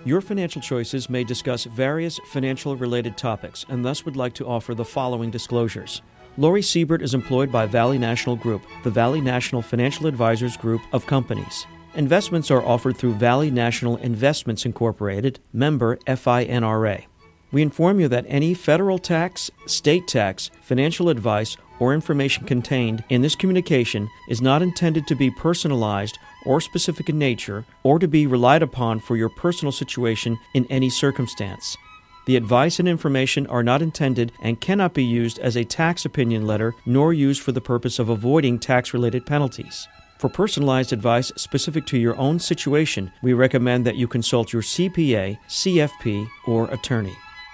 Your Financial Choices may discuss various financial-related topics and thus would like to offer the following disclosures. Lori Siebert is employed by Valley National Group, the Valley National Financial Advisors Group of companies. Investments are offered through Valley National Investments Incorporated, member FINRA. We inform you that any federal tax, state tax, financial advice, or information contained in this communication is not intended to be personalized or specific in nature, or to be relied upon for your personal situation in any circumstance. The advice and information are not intended and cannot be used as a tax opinion letter, nor used for the purpose of avoiding tax-related penalties. For personalized advice specific to your own situation, we recommend that you consult your CPA, CFP, or attorney.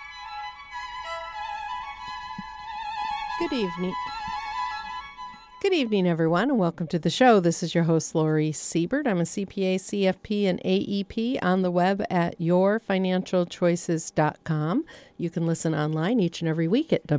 Good evening. Good evening, everyone, and welcome to the show. This is your host, Lori Siebert. I'm a CPA, CFP, and AEP on the web at yourfinancialchoices.com. You can listen online each and every week at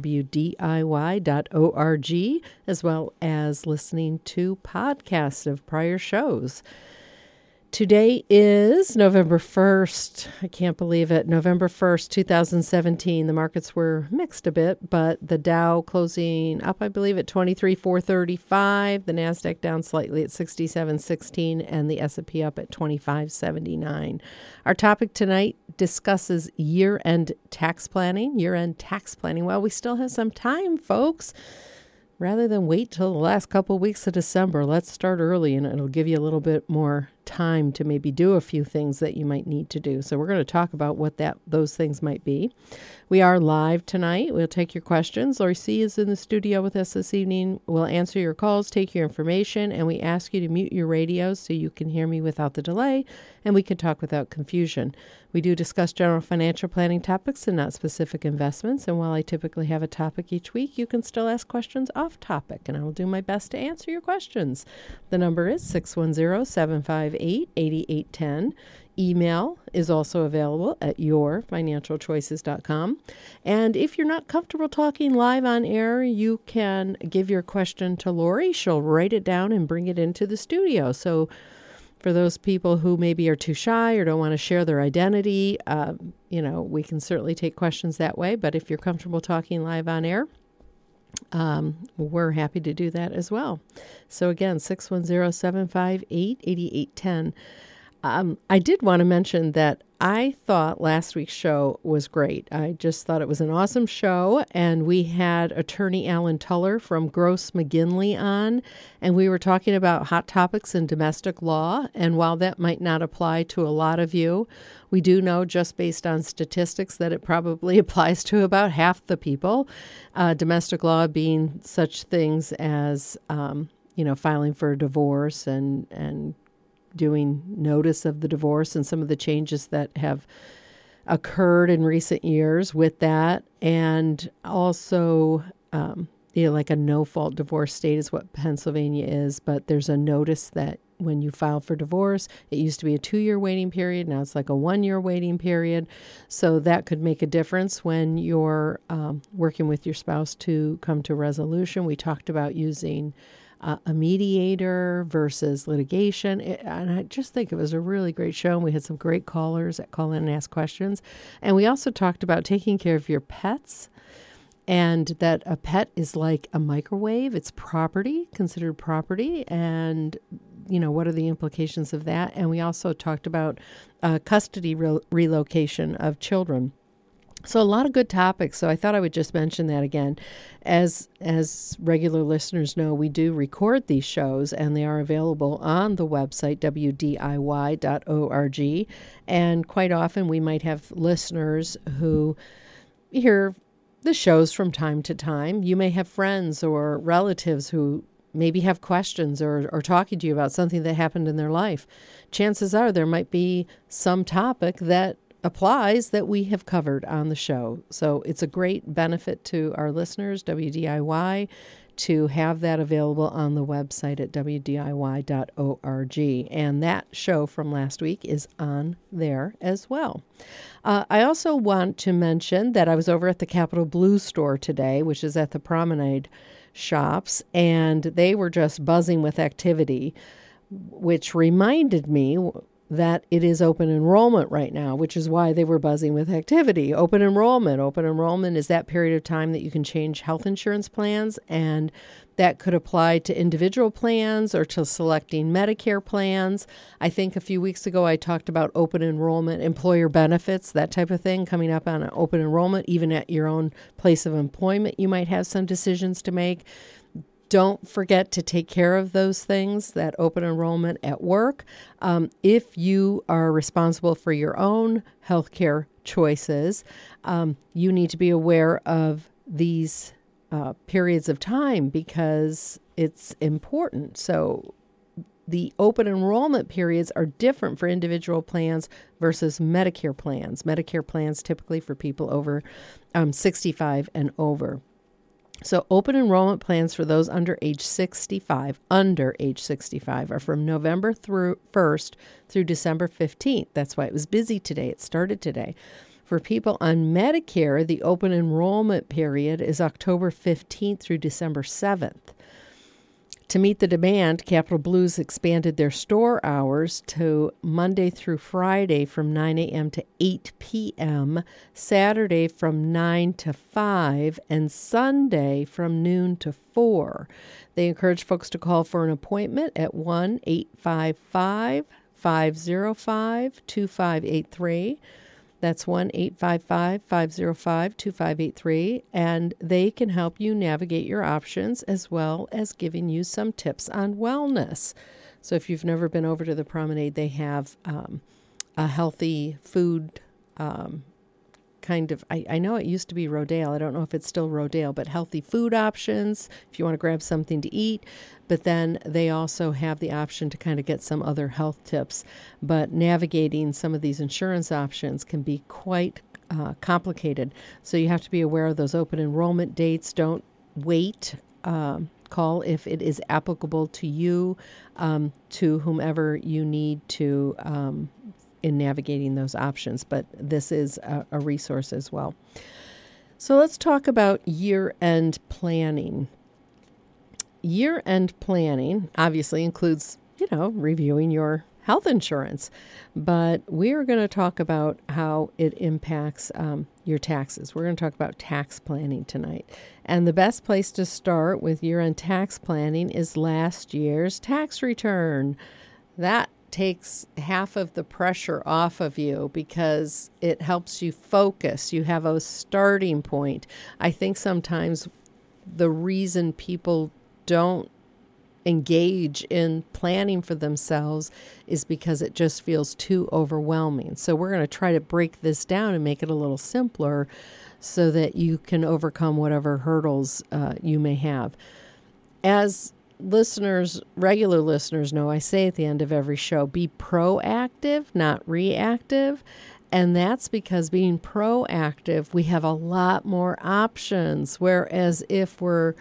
wdiy.org, as well as listening to podcasts of prior shows. Today is November 1st. I can't believe it. November 1st, 2017. The markets were mixed a bit, but the Dow closing up, I believe, at 23,435. The NASDAQ down slightly at 67.16, and the S&P up at 25.79. Our topic tonight discusses year-end tax planning. Well, we still have some time, folks. Rather than wait till the last couple of weeks of December, let's start early, and it'll give you a little bit more time to maybe do a few things that you might need to do. So we're going to talk about what those things might be. We are live tonight. We'll take your questions. Lori C. is in the studio with us this evening. We'll answer your calls, take your information, and we ask you to mute your radios so you can hear me without the delay, and we can talk without confusion. We do discuss general financial planning topics and not specific investments, and while I typically have a topic each week, you can still ask questions off topic, and I will do my best to answer your questions. The number is 610-758-8810. Email is also available at yourfinancialchoices.com. And if you're not comfortable talking live on air, you can give your question to Lori. She'll write it down and bring it into the studio. So for those people who maybe are too shy or don't want to share their identity, we can certainly take questions that way. But if you're comfortable talking live on air, we're happy to do that as well. So again, 610-758-8810. I did want to mention that I thought last week's show was great. I just thought it was an awesome show, and we had attorney Alan Tuller from Gross McGinley on, and we were talking about hot topics in domestic law, and while that might not apply to a lot of you, we do know just based on statistics that it probably applies to about half the people, domestic law being such things as, filing for a divorce and doing notice of the divorce and some of the changes that have occurred in recent years with that. And also, like a no-fault divorce state is what Pennsylvania is, but there's a notice that when you file for divorce, it used to be a 2-year waiting period. Now it's like a 1-year waiting period. So that could make a difference when you're working with your spouse to come to resolution. We talked about using a mediator versus litigation. And I just think it was a really great show. And we had some great callers that call in and ask questions. And we also talked about taking care of your pets, and that a pet is like a microwave. It's property, considered property. And, what are the implications of that? And we also talked about custody relocation of children. So a lot of good topics. So I thought I would just mention that again. As regular listeners know, we do record these shows, and they are available on the website, wdiy.org. And quite often we might have listeners who hear the shows from time to time. You may have friends or relatives who maybe have questions or talking to you about something that happened in their life. Chances are there might be some topic that applies that we have covered on the show. So it's a great benefit to our listeners, WDIY, to have that available on the website at wdiy.org. And that show from last week is on there as well. I also want to mention that I was over at the Capitol Blue store today, which is at the Promenade Shops, and they were just buzzing with activity, which reminded me that it is open enrollment right now, which is why they were buzzing with activity. Open enrollment. Open enrollment is that period of time that you can change health insurance plans, and that could apply to individual plans or to selecting Medicare plans. I think a few weeks ago I talked about open enrollment, employer benefits, that type of thing coming up on an open enrollment. Even at your own place of employment, you might have some decisions to make. Don't forget to take care of those things, that open enrollment at work. If you are responsible for your own healthcare choices, you need to be aware of these periods of time because it's important. So the open enrollment periods are different for individual plans versus Medicare plans. Medicare plans typically for people over 65 and over. So open enrollment plans for those under age 65 are from November 1st through December 15th. That's why it was busy today. It started today. For people on Medicare, the open enrollment period is October 15th through December 7th. To meet the demand, Capital Blues expanded their store hours to Monday through Friday from 9 a.m. to 8 p.m., Saturday from 9 to 5, and Sunday from noon to 4. They encourage folks to call for an appointment at 1-855-505-2583. That's 1-855-505-2583, and they can help you navigate your options as well as giving you some tips on wellness. So if you've never been over to the Promenade, they have a healthy food kind of, I know it used to be Rodale. I don't know if it's still Rodale, but healthy food options if you want to grab something to eat. But then they also have the option to kind of get some other health tips. But navigating some of these insurance options can be quite complicated. So you have to be aware of those open enrollment dates. Don't wait. Call if it is applicable to you, to whomever you need to in navigating those options, but this is a resource as well. So let's talk about year-end planning. Year-end planning obviously includes, reviewing your health insurance, but we're going to talk about how it impacts your taxes. We're going to talk about tax planning tonight. And the best place to start with year-end tax planning is last year's tax return. That takes half of the pressure off of you because it helps you focus. You have a starting point. I think sometimes the reason people don't engage in planning for themselves is because it just feels too overwhelming. So we're going to try to break this down and make it a little simpler so that you can overcome whatever hurdles you may have. As listeners, regular listeners know, I say at the end of every show, be proactive, not reactive. And that's because being proactive, we have a lot more options. Whereas if we're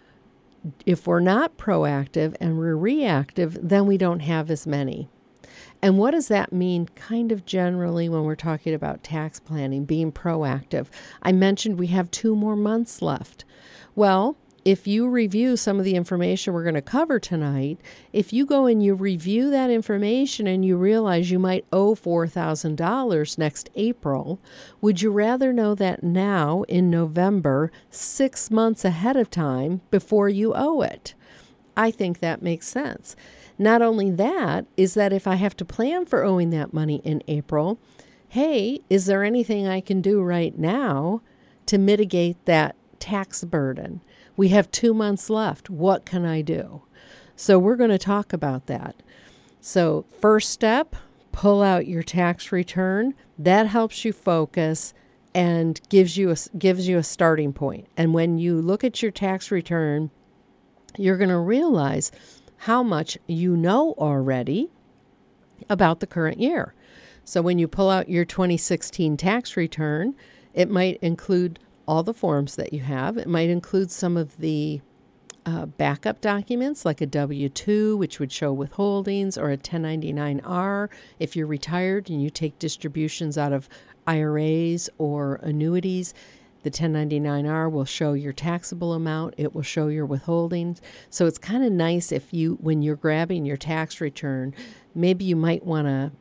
not proactive and we're reactive, then we don't have as many. And what does that mean kind of generally when we're talking about tax planning, being proactive? I mentioned we have 2 more months left. Well, if you review some of the information we're going to cover tonight, if you go and you review that information and you realize you might owe $4,000 next April, would you rather know that now in November, 6 months ahead of time before you owe it? I think that makes sense. Not only that, is that if I have to plan for owing that money in April, hey, is there anything I can do right now to mitigate that tax burden? We have 2 months left. What can I do? So we're going to talk about that. So first step, pull out your tax return. That helps you focus and gives you a starting point. And when you look at your tax return, you're going to realize how much you know already about the current year. So when you pull out your 2016 tax return, it might include all the forms that you have. It might include some of the backup documents like a W-2, which would show withholdings, or a 1099-R if you're retired and you take distributions out of IRAs or annuities. The 1099-R will show your taxable amount. It will show your withholdings. So it's kind of nice if when you're grabbing your tax return, maybe you might want to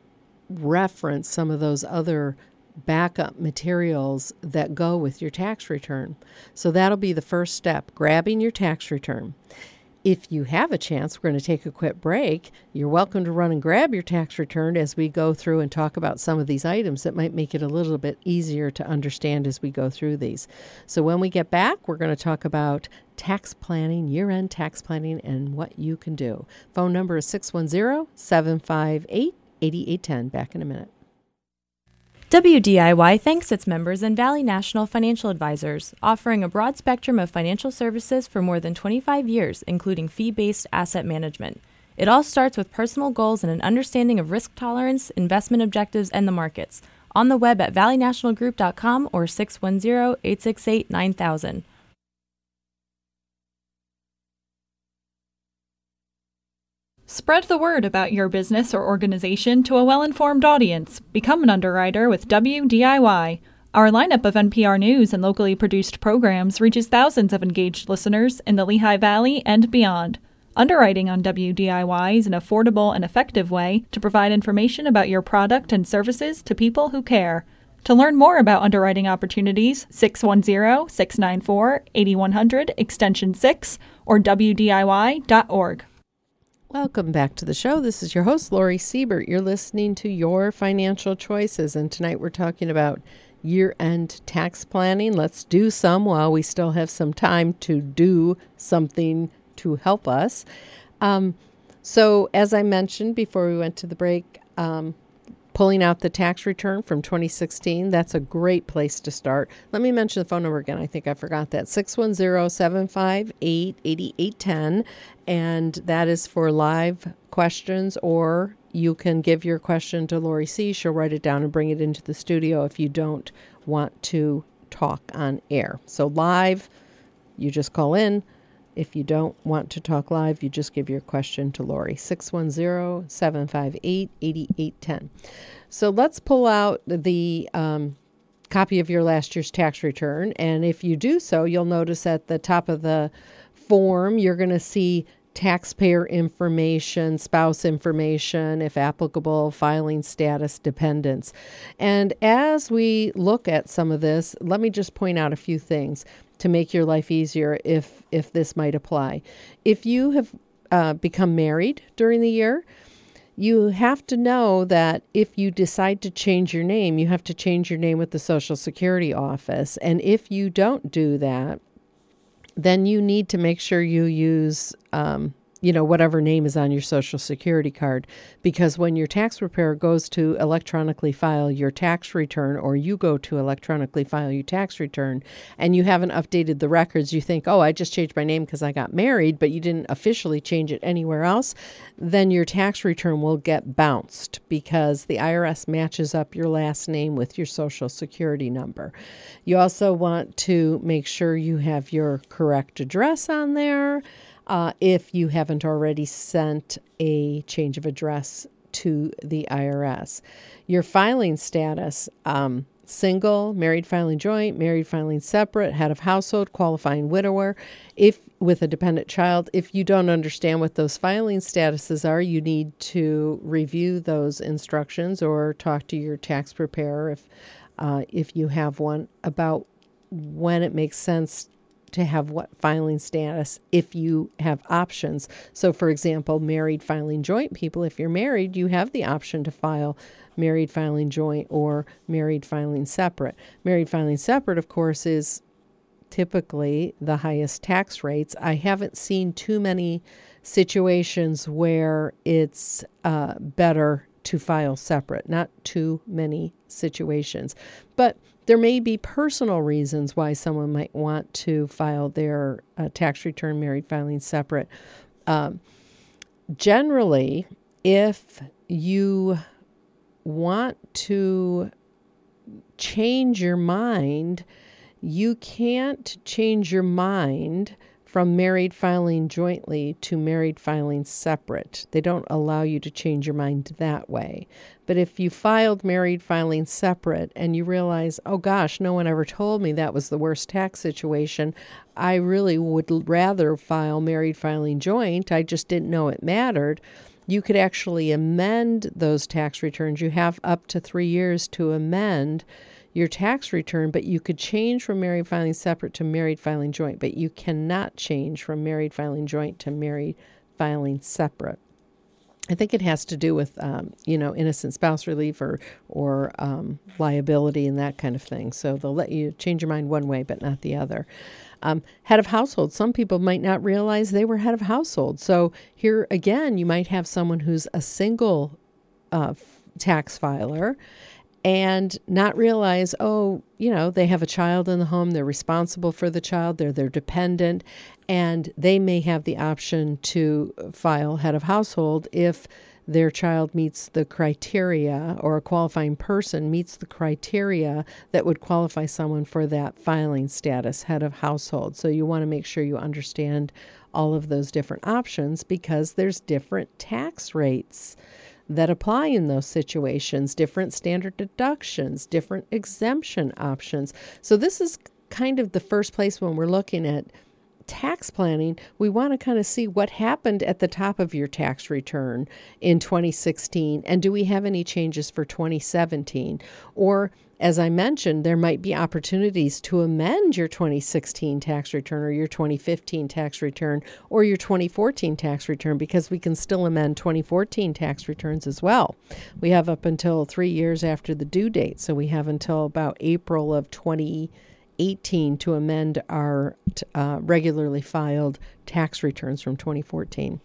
reference some of those other backup materials that go with your tax return. So that'll be the first step, grabbing your tax return. If you have a chance, we're going to take a quick break. You're welcome to run and grab your tax return as we go through and talk about some of these items that might make it a little bit easier to understand as we go through these. So when we get back, we're going to talk about tax planning, year-end tax planning, and what you can do. Phone number is 610-758-8810. Back in a minute. WDIY thanks its members and Valley National Financial Advisors, offering a broad spectrum of financial services for more than 25 years, including fee-based asset management. It all starts with personal goals and an understanding of risk tolerance, investment objectives, and the markets. On the web at valleynationalgroup.com or 610-868-9000. Spread the word about your business or organization to a well-informed audience. Become an underwriter with WDIY. Our lineup of NPR News and locally produced programs reaches thousands of engaged listeners in the Lehigh Valley and beyond. Underwriting on WDIY is an affordable and effective way to provide information about your product and services to people who care. To learn more about underwriting opportunities, 610-694-8100, extension 6, or WDIY.org. Welcome back to the show. This is your host, Lori Siebert. You're listening to Your Financial Choices, and tonight we're talking about year-end tax planning. Let's do some while we still have some time to do something to help us. So as I mentioned before we went to the break, pulling out the tax return from 2016, that's a great place to start. Let me mention the phone number again. I think I forgot that. 610-758-8810. And that is for live questions, or you can give your question to Lori C. She'll write it down and bring it into the studio if you don't want to talk on air. So live, you just call in. If you don't want to talk live, you just give your question to Lori, 610-758-8810. So let's pull out the copy of your last year's tax return. And if you do so, you'll notice at the top of the form, you're going to see taxpayer information, spouse information, if applicable, filing status, dependents. And as we look at some of this, let me just point out a few things to make your life easier if this might apply. If you have become married during the year, you have to know that if you decide to change your name, you have to change your name with the Social Security office. And if you don't do that, then you need to make sure you use, whatever name is on your Social Security card. Because when your tax preparer goes to electronically file your tax return, or you go to electronically file your tax return, and you haven't updated the records, you think, oh, I just changed my name because I got married, but you didn't officially change it anywhere else, then your tax return will get bounced because the IRS matches up your last name with your Social Security number. You also want to make sure you have your correct address on there. If you haven't already sent a change of address to the IRS. Your filing status, single, married filing joint, married filing separate, head of household, qualifying widower, if with a dependent child. If you don't understand what those filing statuses are, you need to review those instructions or talk to your tax preparer if you have one about when it makes sense to have what filing status if you have options. So, for example, married filing joint people, if you're married, you have the option to file married filing joint or married filing separate. Married filing separate, of course, is typically the highest tax rates. I haven't seen too many situations where it's better to file separate, not too many situations. But there may be personal reasons why someone might want to file their tax return married filing separate. Generally, if you want to change your mind, you can't change your mind from married filing jointly to married filing separate. They don't allow you to change your mind that way. But if you filed married filing separate and you realize, oh gosh, no one ever told me that was the worst tax situation, I really would rather file married filing joint, I just didn't know it mattered, you could actually amend those tax returns. You have up to 3 years to amend your tax return, but you could change from married filing separate to married filing joint, but you cannot change from married filing joint to married filing separate. I think it has to do with, innocent spouse relief or liability and that kind of thing. So they'll let you change your mind one way, but not the other. Head of household. Some people might not realize they were head of household. So here again, you might have someone who's a single tax filer and not realize, they have a child in the home, they're responsible for the child, they're their dependent, and they may have the option to file head of household if their child meets the criteria or a qualifying person meets the criteria that would qualify someone for that filing status, head of household. So you want to make sure you understand all of those different options because there's different tax rates that apply in those situations, different standard deductions, different exemption options. So this is kind of the first place when we're looking at tax planning, we want to kind of see what happened at the top of your tax return in 2016, and do we have any changes for 2017? Or, as I mentioned, there might be opportunities to amend your 2016 tax return or your 2015 tax return or your 2014 tax return, because we can still amend 2014 tax returns as well. We have up until 3 years after the due date, so we have until about April of 2018 to amend our regularly filed tax returns from 2014.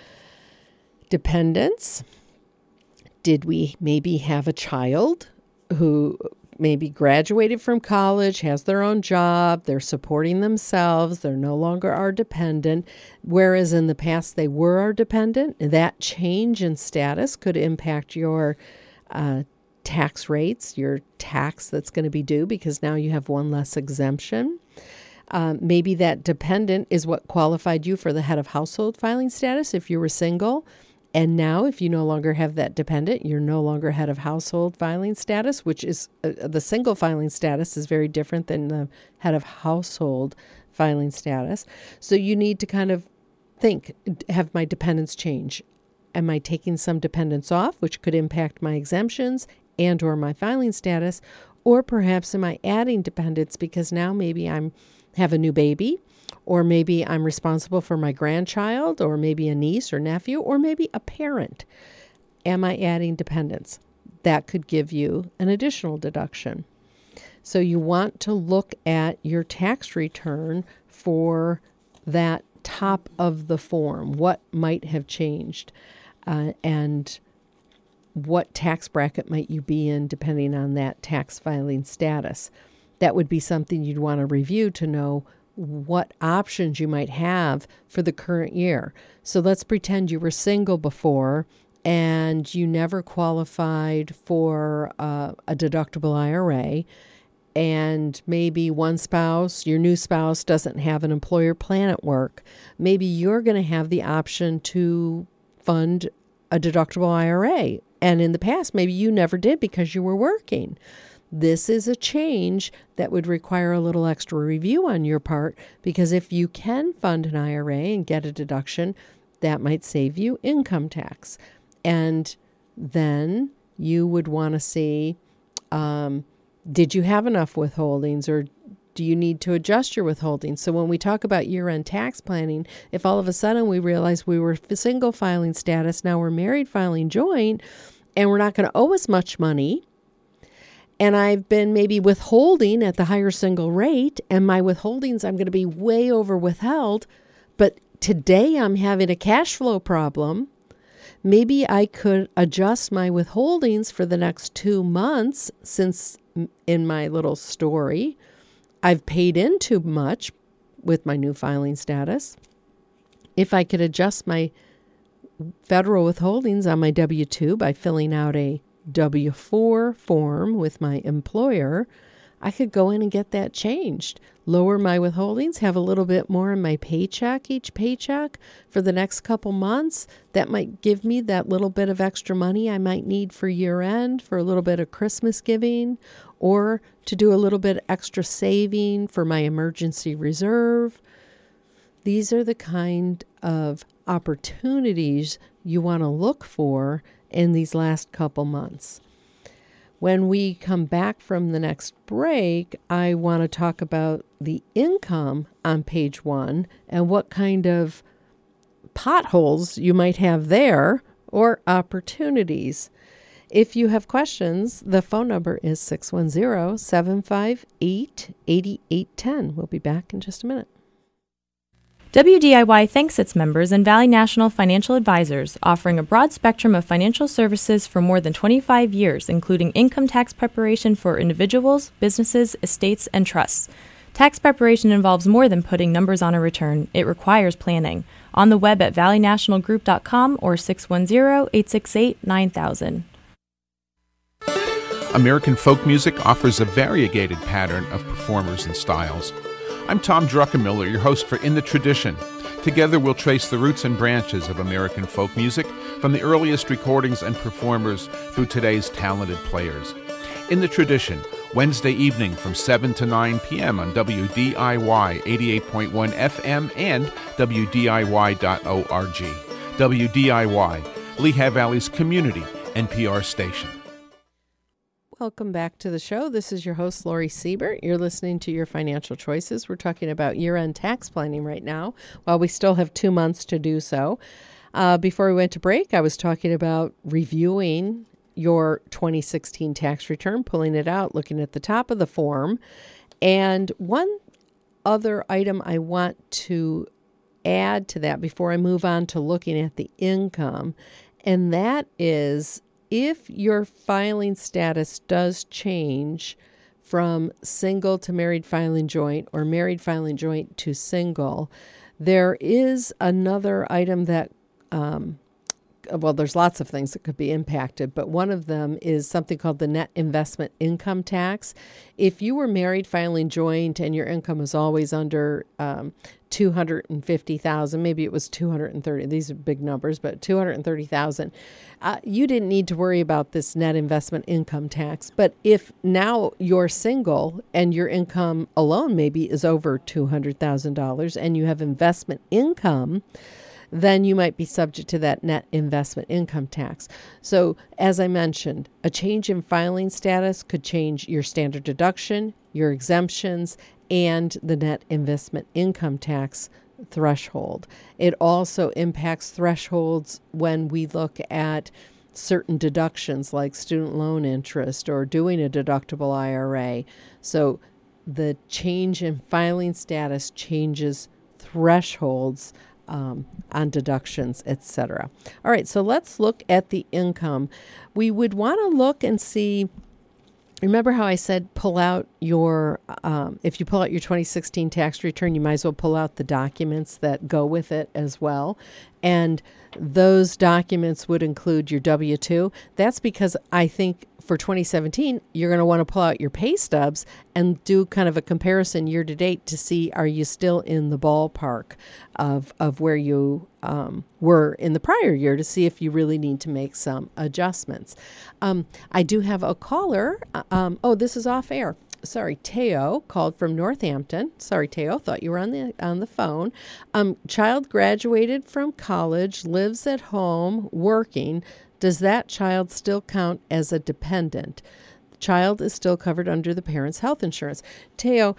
Dependents. Did we maybe have a child who maybe graduated from college, has their own job, they're supporting themselves, they're no longer our dependent, whereas in the past they were our dependent? That change in status could impact your tax rates, your tax that's going to be due, because now you have one less exemption. Maybe that dependent is what qualified you for the head of household filing status if you were single. And now if you no longer have that dependent, you're no longer head of household filing status, which is the single filing status is very different than the head of household filing status. So you need to kind of think, have my dependents change? Am I taking some dependents off, which could impact my exemptions and or my filing status? Or perhaps am I adding dependents because now maybe I'm have a new baby, or maybe I'm responsible for my grandchild, or maybe a niece or nephew, or maybe a parent. Am I adding dependents? That could give you an additional deduction. So you want to look at your tax return for that top of the form. What might have changed? And what tax bracket might you be in depending on that tax filing status? That would be something you'd want to review to know what options you might have for the current year. So let's pretend you were single before and you never qualified for a deductible IRA, and maybe one spouse, your new spouse, doesn't have an employer plan at work. Maybe you're going to have the option to fund a deductible IRA. And in the past, maybe you never did because you were working. This is a change that would require a little extra review on your part, because if you can fund an IRA and get a deduction, that might save you income tax. And then you would want to see, did you have enough withholdings, or do you need to adjust your withholdings? So when we talk about year-end tax planning, if all of a sudden we realize we were single filing status, now we're married filing joint, and we're not going to owe as much money, and I've been maybe withholding at the higher single rate, and my withholdings, I'm going to be way over withheld, but today I'm having a cash flow problem. Maybe I could adjust my withholdings for the next 2 months, since in my little story, I've paid in too much with my new filing status. If I could adjust my federal withholdings on my W-2 by filling out a W-4 form with my employer, I could go in and get that changed. Lower my withholdings, have a little bit more in my paycheck, each paycheck for the next couple months. That might give me that little bit of extra money I might need for year end, for a little bit of Christmas giving, or to do a little bit extra saving for my emergency reserve. These are the kind of opportunities you want to look for in these last couple months. When we come back from the next break, I want to talk about the income on page 1 and what kind of potholes you might have there or opportunities. If you have questions, the phone number is 610-758-8810. We'll be back in just a minute. WDIY thanks its members and Valley National Financial Advisors, offering a broad spectrum of financial services for more than 25 years, including income tax preparation for individuals, businesses, estates, and trusts. Tax preparation involves more than putting numbers on a return. It requires planning. On the web at valleynationalgroup.com or 610-868-9000. American folk music offers a variegated pattern of performers and styles. I'm Tom Druckenmiller, your host for In the Tradition. Together we'll trace the roots and branches of American folk music from the earliest recordings and performers through today's talented players. In the Tradition, Wednesday evening from 7 to 9 p.m. on WDIY 88.1 FM and WDIY.org. WDIY, Lehigh Valley's community NPR station. Welcome back to the show. This is your host, Lori Siebert. You're listening to Your Financial Choices. We're talking about year-end tax planning right now, while we still have 2 months to do so. Before we went to break, I was talking about reviewing your 2016 tax return, pulling it out, looking at the top of the form. And one other item I want to add to that before I move on to looking at the income, and that is, if your filing status does change from single to married filing joint or married filing joint to single, there is another item that, there's lots of things that could be impacted, but one of them is something called the net investment income tax. If you were married filing joint and your income was always under $250,000, maybe it was $230,000. These are big numbers, but $230,000. You didn't need to worry about this net investment income tax. But if now you're single and your income alone maybe is over $200,000 and you have investment income, then you might be subject to that net investment income tax. So, as I mentioned, a change in filing status could change your standard deduction, your exemptions, and the net investment income tax threshold. It also impacts thresholds when we look at certain deductions like student loan interest or doing a deductible IRA. So the change in filing status changes thresholds on deductions, etc. All right, so let's look at the income. We would want to look and see. Remember how I said pull out your, if you pull out your 2016 tax return, you might as well pull out the documents that go with it as well. And those documents would include your W-2. That's because I think for 2017, you're going to want to pull out your pay stubs and do kind of a comparison year to date to see, are you still in the ballpark of where you were in the prior year, to see if you really need to make some adjustments. I do have a caller. This is off air. Sorry, Teo called from Northampton. Sorry, Teo, thought you were on the phone. Child graduated from college, lives at home, working. Does that child still count as a dependent? The child is still covered under the parent's health insurance. Teo,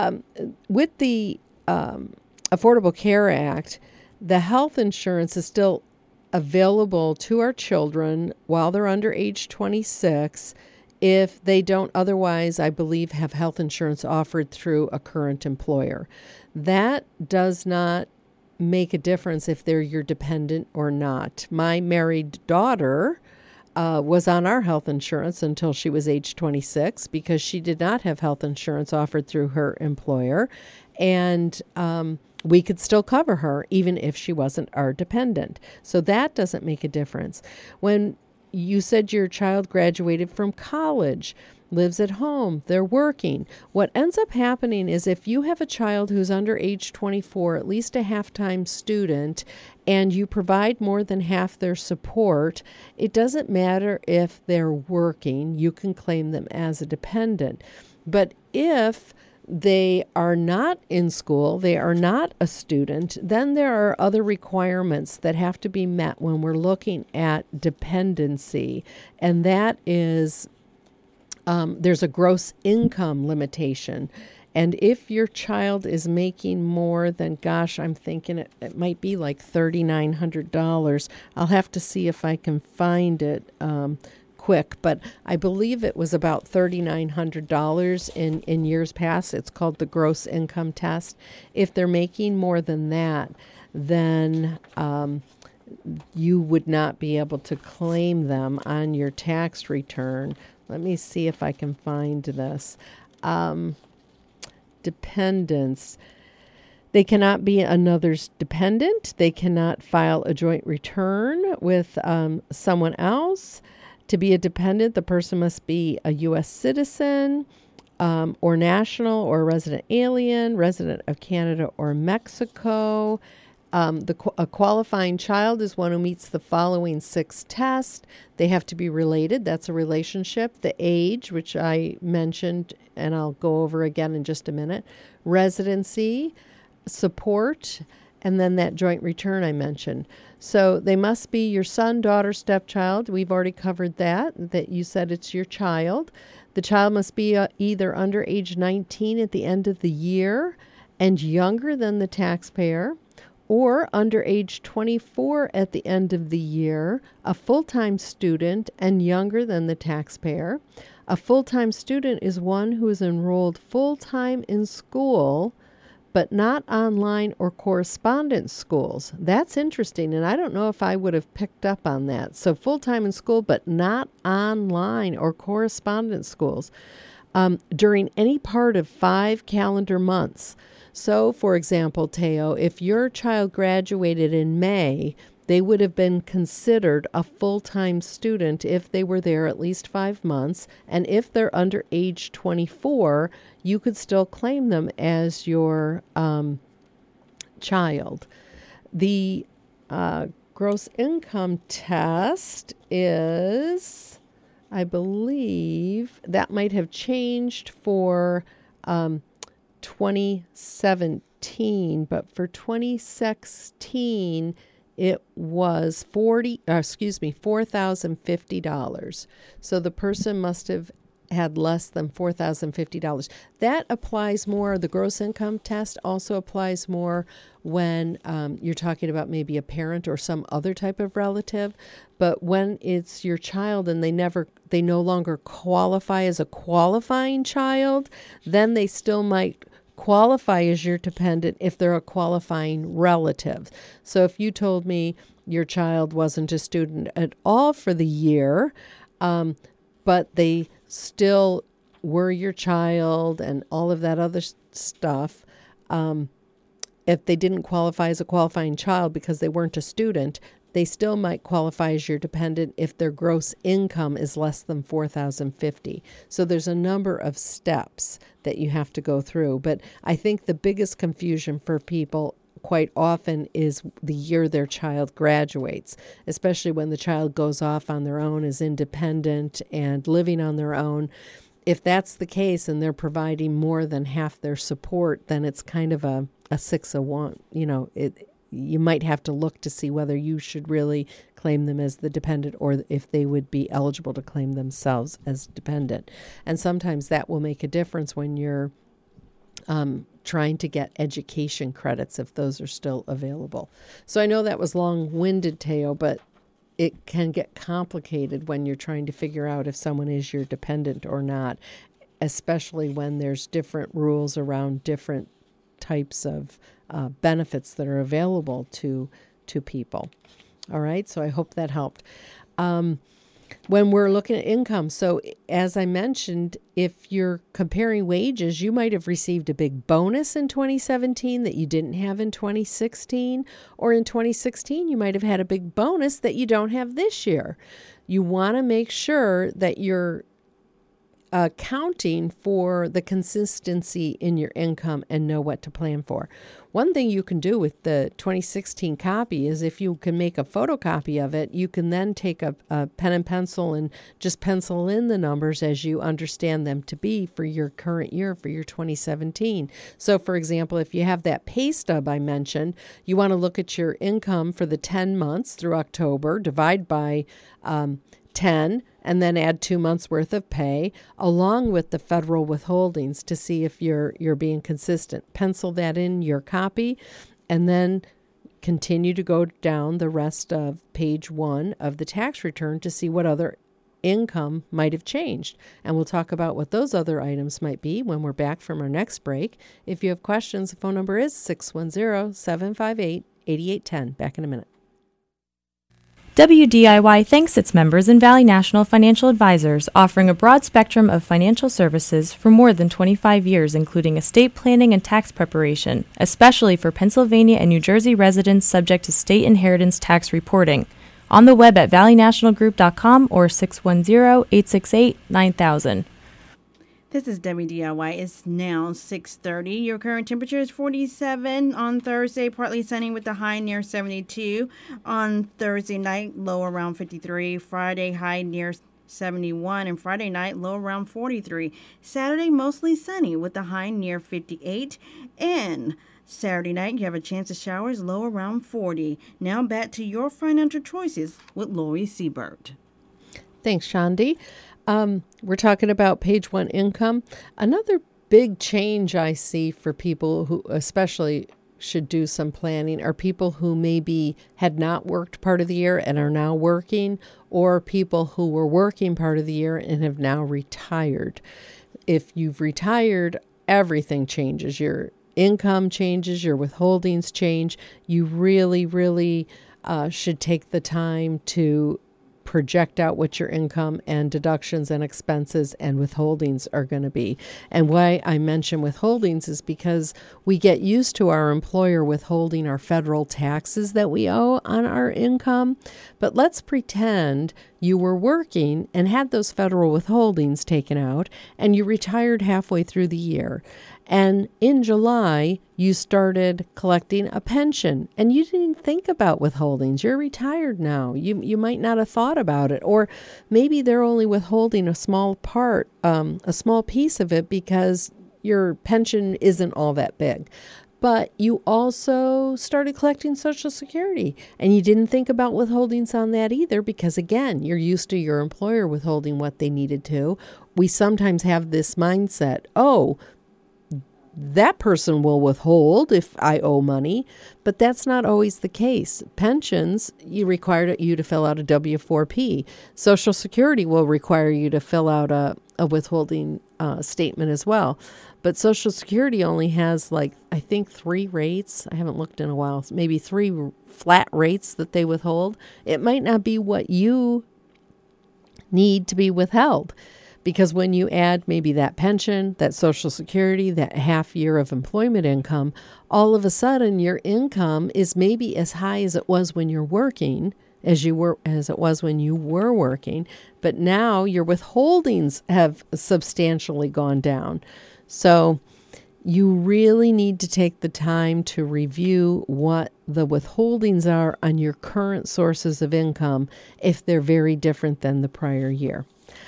with the Affordable Care Act, the health insurance is still available to our children while they're under age 26 if they don't otherwise, I believe, have health insurance offered through a current employer. That does not make a difference if they're your dependent or not. My married daughter was on our health insurance until she was age 26 because she did not have health insurance offered through her employer. And we could still cover her even if she wasn't our dependent. So that doesn't make a difference. When you said your child graduated from college, lives at home, they're working. What ends up happening is if you have a child who's under age 24, at least a half-time student, and you provide more than half their support, it doesn't matter if they're working, you can claim them as a dependent. But if they are not in school, they are not a student, then there are other requirements that have to be met when we're looking at dependency. And that is, there's a gross income limitation. And if your child is making more than, I'm thinking it might be like $3,900. I'll have to see if I can find it quick, but I believe it was about $3,900 in years past. It's called the gross income test. If they're making more than that, then you would not be able to claim them on your tax return. Let me see if I can find this. Dependents. They cannot be another's dependent. They cannot file a joint return with someone else. To be a dependent, the person must be a U.S. citizen or national or resident alien, resident of Canada or Mexico. A qualifying child is one who meets the following 6 tests. They have to be related. That's a relationship. The age, which I mentioned, and I'll go over again in just a minute. Residency, support, and then that joint return I mentioned. So they must be your son, daughter, stepchild. We've already covered that you said it's your child. The child must be either under age 19 at the end of the year and younger than the taxpayer, or under age 24 at the end of the year, a full-time student and younger than the taxpayer. A full-time student is one who is enrolled full-time in school, but not online or correspondence schools. That's interesting, and I don't know if I would have picked up on that. So full-time in school, but not online or correspondence schools during any part of 5 calendar months. So, for example, Teo, if your child graduated in May, they would have been considered a full-time student if they were there at least 5 months. And if they're under age 24, you could still claim them as your child. The gross income test is, I believe, that might have changed for 2017, but for 2016, it was $4,050. So the person must have had less than $4,050. That applies more. The gross income test also applies more when you're talking about maybe a parent or some other type of relative. But when it's your child and they no longer qualify as a qualifying child, then they still might qualify as your dependent if they're a qualifying relative. So if you told me your child wasn't a student at all for the year, but they still were your child and all of that other stuff, if they didn't qualify as a qualifying child because they weren't a student, they still might qualify as your dependent if their gross income is less than $4,050. So there's a number of steps that you have to go through. But I think the biggest confusion for people quite often is the year their child graduates, especially when the child goes off on their own, is independent and living on their own. If that's the case and they're providing more than half their support, then it's kind of a 6 of 1. You might have to look to see whether you should really claim them as the dependent or if they would be eligible to claim themselves as dependent. And sometimes that will make a difference when you're trying to get education credits, if those are still available. So I know that was long-winded, Teo, but it can get complicated when you're trying to figure out if someone is your dependent or not, especially when there's different rules around different types of benefits that are available to people. All right, so I hope that helped. When we're looking at income, so as I mentioned, if you're comparing wages, you might have received a big bonus in 2017 that you didn't have in 2016, or in 2016 you might have had a big bonus that you don't have this year. You want to make sure that you're accounting for the consistency in your income and know what to plan for. One thing you can do with the 2016 copy is if you can make a photocopy of it, you can then take a pen and pencil and just pencil in the numbers as you understand them to be for your current year, for your 2017. So, for example, if you have that pay stub I mentioned, you want to look at your income for the 10 months through October, divide by 10, and then add 2 months worth of pay along with the federal withholdings to see if you're being consistent. Pencil that in your copy and then continue to go down the rest of page 1 of the tax return to see what other income might have changed. And we'll talk about what those other items might be when we're back from our next break. If you have questions, the phone number is 610-758-8810. Back in a minute. WDIY thanks its members in Valley National Financial Advisors, offering a broad spectrum of financial services for more than 25 years, including estate planning and tax preparation, especially for Pennsylvania and New Jersey residents subject to state inheritance tax reporting. On the web at valleynationalgroup.com or 610-868-9000. This is WDIY. It's now 6:30. Your current temperature is 47 on Thursday, partly sunny with the high near 72. On Thursday night, low around 53. Friday, high near 71. And Friday night, low around 43. Saturday, mostly sunny with the high near 58. And Saturday night, you have a chance of showers, low around 40. Now back to your financial choices with Lori Siebert. Thanks, Shandi. We're talking about page 1 income. Another big change I see for people who especially should do some planning are people who maybe had not worked part of the year and are now working, or people who were working part of the year and have now retired. If you've retired, everything changes. Your income changes, your withholdings change. You really, really should take the time to project out what your income and deductions and expenses and withholdings are going to be. And why I mention withholdings is because we get used to our employer withholding our federal taxes that we owe on our income. But let's pretend you were working and had those federal withholdings taken out and you retired halfway through the year. And in July, you started collecting a pension and you didn't think about withholdings. You're retired now. You might not have thought about it. Or maybe they're only withholding a small part, a small piece of it because your pension isn't all that big. But you also started collecting Social Security and you didn't think about withholdings on that either because, again, you're used to your employer withholding what they needed to. We sometimes have this mindset, oh, that person will withhold if I owe money, but that's not always the case. Pensions, you require you to fill out a W-4P. Social Security will require you to fill out a withholding statement as well. But Social Security only has I think 3 rates. I haven't looked in a while. Maybe 3 flat rates that they withhold. It might not be what you need to be withheld. Because when you add maybe that pension, that Social Security, that half year of employment income, all of a sudden your income is maybe as high as it was when you're working, as it was when you were working, but now your withholdings have substantially gone down. So you really need to take the time to review what the withholdings are on your current sources of income if they're very different than the prior year.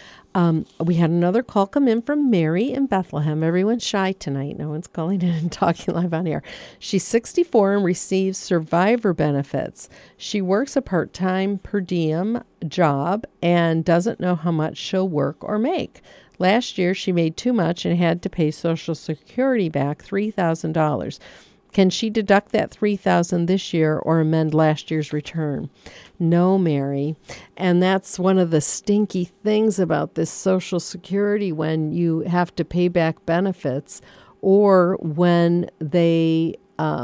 We had another call come in from Mary in Bethlehem. Everyone's shy tonight. No one's calling in and talking live on air. She's 64 and receives survivor benefits. She works a part-time per diem job and doesn't know how much she'll work or make. Last year, she made too much and had to pay Social Security back $3,000. Can she deduct that $3,000 this year or amend last year's return? No, Mary. And that's one of the stinky things about this Social Security when you have to pay back benefits or when they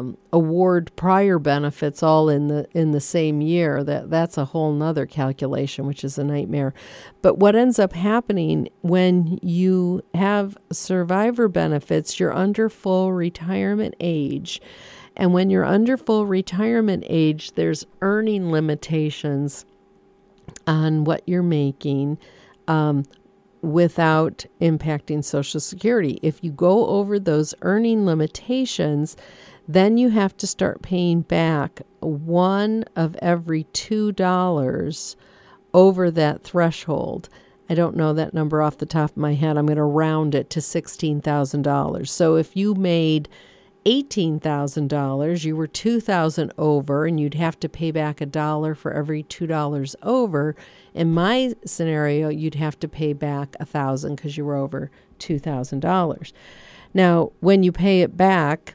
award prior benefits all in the same year. That's a whole nother calculation, which is a nightmare. But what ends up happening when you have survivor benefits, you're under full retirement age. And when you're under full retirement age, there's earning limitations on what you're making. without impacting Social Security. If you go over those earning limitations, then you have to start paying back one of every $2 over that threshold. I don't know that number off the top of my head. I'm going to round it to $16,000. So if you made $18,000, you were $2,000 over, and you'd have to pay back $1 for every $2 over. In my scenario, you'd have to pay back $1,000 because you were over $2,000. Now, when you pay it back,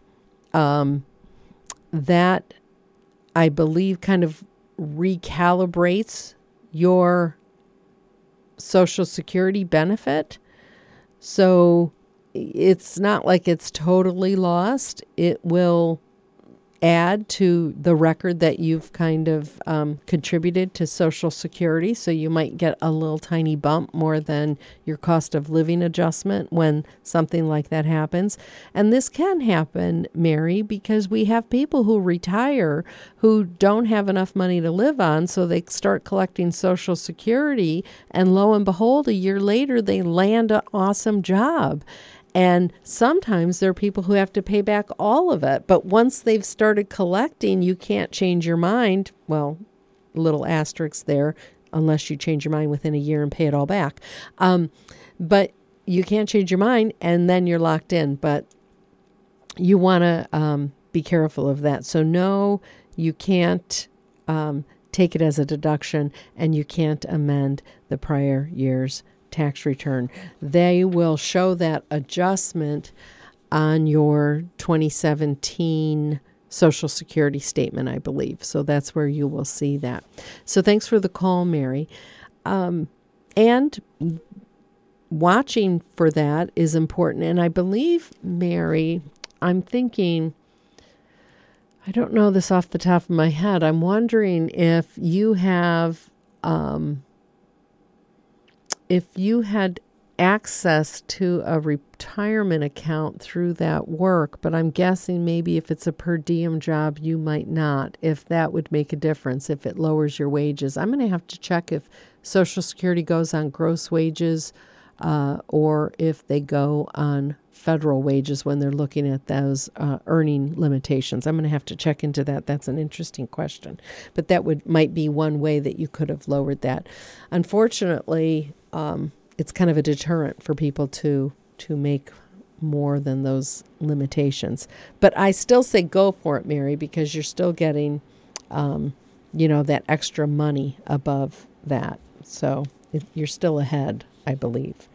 that, I believe, kind of recalibrates your Social Security benefit. So it's not like it's totally lost. It will add to the record that you've kind of contributed to Social Security. So you might get a little tiny bump more than your cost of living adjustment when something like that happens. And this can happen, Mary, because we have people who retire who don't have enough money to live on, so they start collecting Social Security, and lo and behold, a year later, they land an awesome job. And sometimes there are people who have to pay back all of it. But once they've started collecting, you can't change your mind. Well, little asterisk there, unless you change your mind within a year and pay it all back. But you can't change your mind, and then you're locked in. But you want to be careful of that. So no, you can't take it as a deduction, and you can't amend the prior year's tax return. They will show that adjustment on your 2017 Social Security statement, I believe. So that's where you will see that. So thanks for the call, Mary. And watching for that is important. And I believe, Mary, I'm thinking, I don't know this off the top of my head. I'm wondering if you have if you had access to a retirement account through that work, but I'm guessing maybe if it's a per diem job, you might not, if that would make a difference, if it lowers your wages. I'm going to have to check if Social Security goes on gross wages or if they go on federal wages when they're looking at those earning limitations. I'm going to have to check into that. That's an interesting question. But that might be one way that you could have lowered that. Unfortunately, it's kind of a deterrent for people to make more than those limitations. But I still say go for it, Mary, because you're still getting, that extra money above that. So you're still ahead, I believe.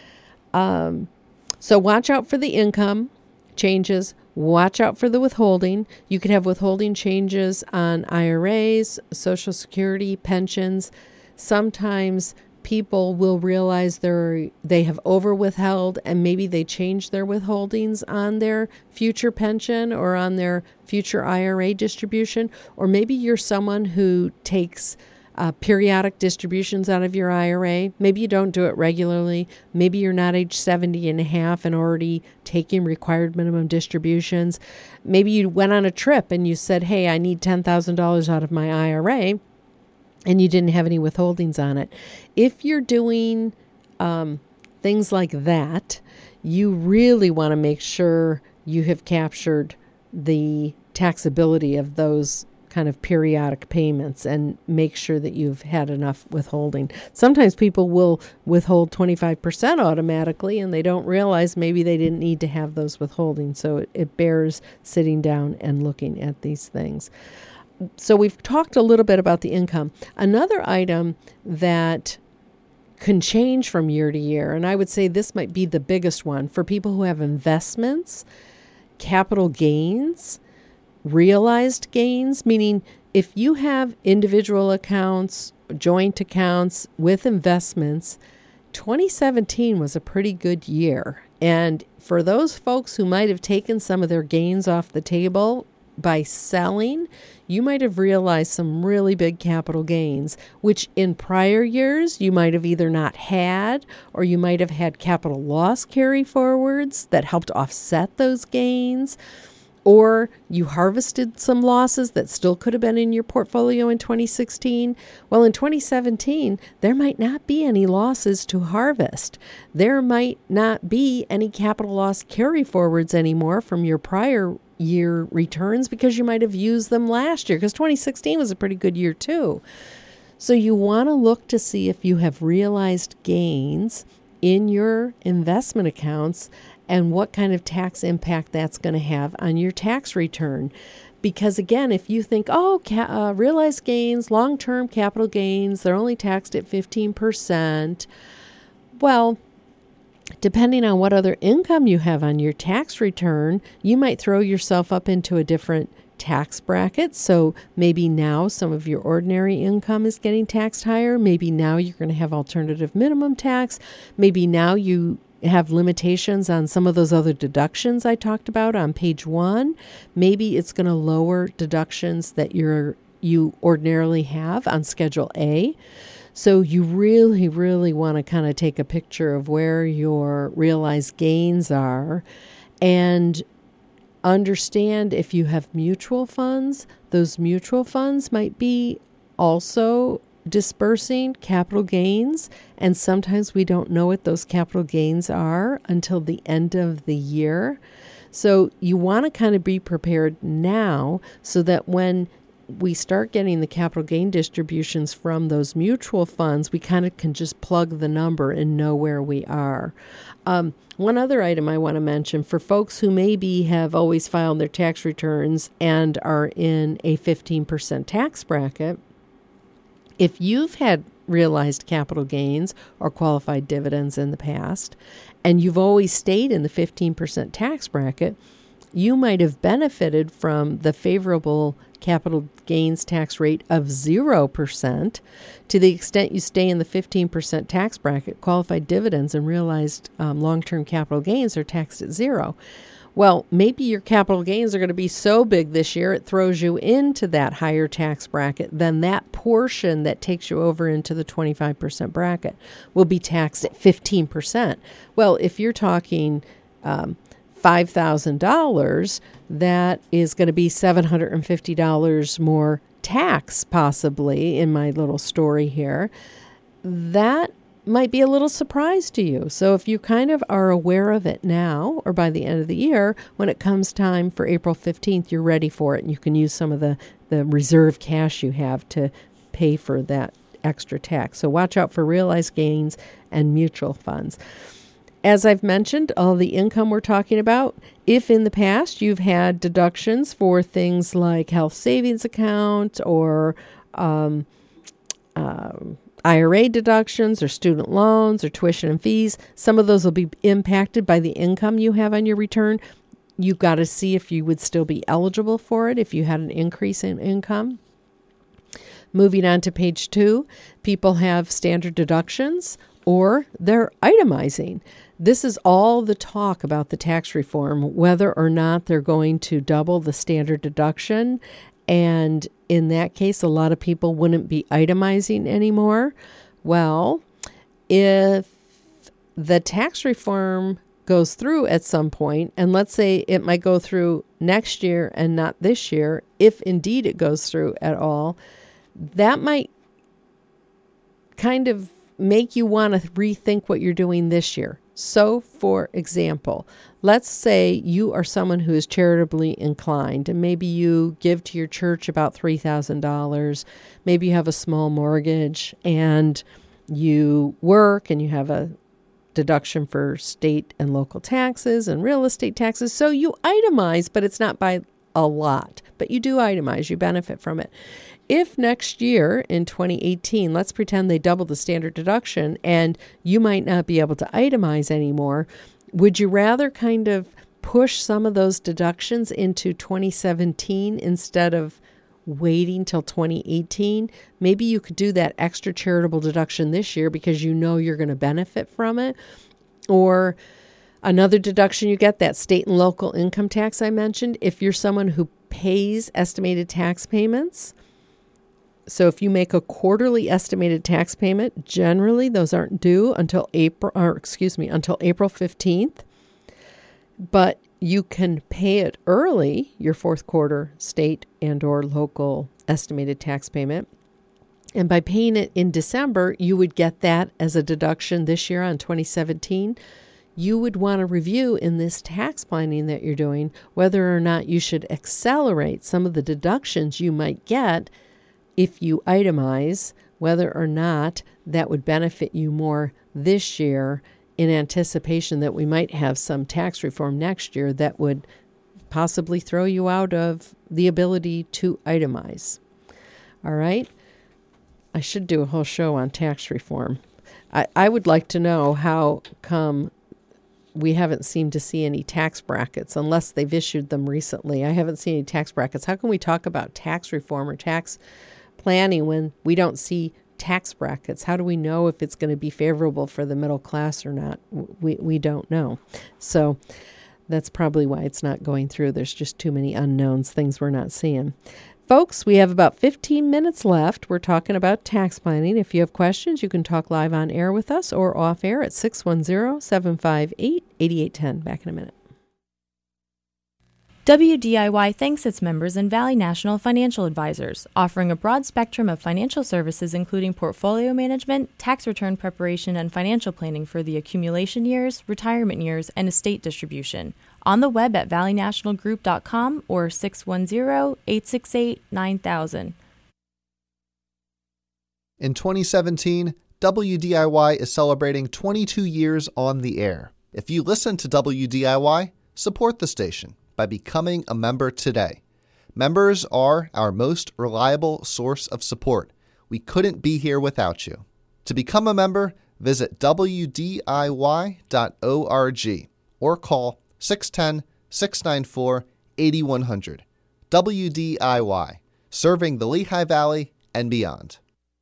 So watch out for the income changes. Watch out for the withholding. You could have withholding changes on IRAs, Social Security, pensions. Sometimes people will realize they have over-withheld, and maybe they change their withholdings on their future pension or on their future IRA distribution. Or maybe you're someone who takes periodic distributions out of your IRA. Maybe you don't do it regularly. Maybe you're not age 70 and a half and already taking required minimum distributions. Maybe you went on a trip and you said, hey, I need $10,000 out of my IRA, and you didn't have any withholdings on it. If you're doing things like that, you really want to make sure you have captured the taxability of those kind of periodic payments and make sure that you've had enough withholding. Sometimes people will withhold 25% automatically, and they don't realize maybe they didn't need to have those withholdings. So it bears sitting down and looking at these things. So we've talked a little bit about the income. Another item that can change from year to year, and I would say this might be the biggest one for people who have investments, capital gains, realized gains, meaning if you have individual accounts, joint accounts with investments, 2017 was a pretty good year. And for those folks who might have taken some of their gains off the table by selling, you might have realized some really big capital gains, which in prior years you might have either not had, or you might have had capital loss carry forwards that helped offset those gains. or you harvested some losses that still could have been in your portfolio in 2016. Well, in 2017, there might not be any losses to harvest. There might not be any capital loss carry forwards anymore from your prior year returns because you might have used them last year, because 2016 was a pretty good year too. So you want to look to see if you have realized gains in your investment accounts and what kind of tax impact that's going to have on your tax return. Because again, if you think, realized gains, long-term capital gains, they're only taxed at 15%. Well, depending on what other income you have on your tax return, you might throw yourself up into a different tax bracket. So maybe now some of your ordinary income is getting taxed higher. Maybe now you're going to have alternative minimum tax. Maybe now you have limitations on some of those other deductions I talked about on page 1. Maybe it's going to lower deductions that you ordinarily have on Schedule A. So you really, really want to kind of take a picture of where your realized gains are and understand if you have mutual funds, those mutual funds might be also dispersing capital gains, and sometimes we don't know what those capital gains are until the end of the year. So you want to kind of be prepared now so that when we start getting the capital gain distributions from those mutual funds, we kind of can just plug the number and know where we are. One other item I want to mention for folks who maybe have always filed their tax returns and are in a 15% tax bracket, if you've had realized capital gains or qualified dividends in the past, and you've always stayed in the 15% tax bracket, you might have benefited from the favorable capital gains tax rate of 0%. To the extent you stay in the 15% tax bracket, qualified dividends and realized long-term capital gains are taxed at 0. Well, maybe your capital gains are going to be so big this year it throws you into that higher tax bracket. Then that portion that takes you over into the 25% bracket will be taxed at 15%. Well, if you're talking $5,000, that is going to be $750 more tax, possibly, in my little story here. That might be a little surprise to you. So if you kind of are aware of it now or by the end of the year, when it comes time for April 15th, you're ready for it and you can use some of the reserve cash you have to pay for that extra tax. So watch out for realized gains and mutual funds. As I've mentioned, all the income we're talking about, if in the past you've had deductions for things like health savings account or IRA deductions or student loans or tuition and fees, some of those will be impacted by the income you have on your return. You've got to see if you would still be eligible for it if you had an increase in income. Moving on to page 2, people have standard deductions or they're itemizing. This is all the talk about the tax reform, whether or not they're going to double the standard deduction. And in that case, a lot of people wouldn't be itemizing anymore. Well, if the tax reform goes through at some point, and let's say it might go through next year and not this year, if indeed it goes through at all, that might kind of make you want to rethink what you're doing this year. So, for example, let's say you are someone who is charitably inclined and maybe you give to your church about $3,000. Maybe you have a small mortgage and you work and you have a deduction for state and local taxes and real estate taxes. So you itemize, but it's not by a lot. But you do itemize. You benefit from it. If next year in 2018, let's pretend they double the standard deduction and you might not be able to itemize anymore, would you rather kind of push some of those deductions into 2017 instead of waiting till 2018? Maybe you could do that extra charitable deduction this year because you know you're going to benefit from it. Or another deduction you get, that state and local income tax I mentioned, if you're someone who pays estimated tax payments. So if you make a quarterly estimated tax payment, generally those aren't due until April 15th. But you can pay it early, your fourth quarter state and or local estimated tax payment. And by paying it in December, you would get that as a deduction this year on 2017. You would want to review in this tax planning that you're doing whether or not you should accelerate some of the deductions you might get if you itemize, whether or not that would benefit you more this year in anticipation that we might have some tax reform next year that would possibly throw you out of the ability to itemize. All right? I should do a whole show on tax reform. I would like to know how come we haven't seemed to see any tax brackets unless they've issued them recently. I haven't seen any tax brackets. How can we talk about tax reform or tax planning when we don't see tax brackets? How do we know if it's going to be favorable for the middle class or not? We don't know. So that's probably why it's not going through. There's just too many unknowns, things we're not seeing. Folks, we have about 15 minutes left. We're talking about tax planning. If you have questions, you can talk live on air with us or off air at 610-758-8810. Back in a minute. WDIY thanks its members in Valley National Financial Advisors, offering a broad spectrum of financial services including portfolio management, tax return preparation, and financial planning for the accumulation years, retirement years, and estate distribution. On the web at valleynationalgroup.com or 610-868-9000. In 2017, WDIY is celebrating 22 years on the air. If you listen to WDIY, support the station by becoming a member today. Members are our most reliable source of support. We couldn't be here without you. To become a member, visit WDIY.org or call 610-694-8100. WDIY, serving the Lehigh Valley and beyond.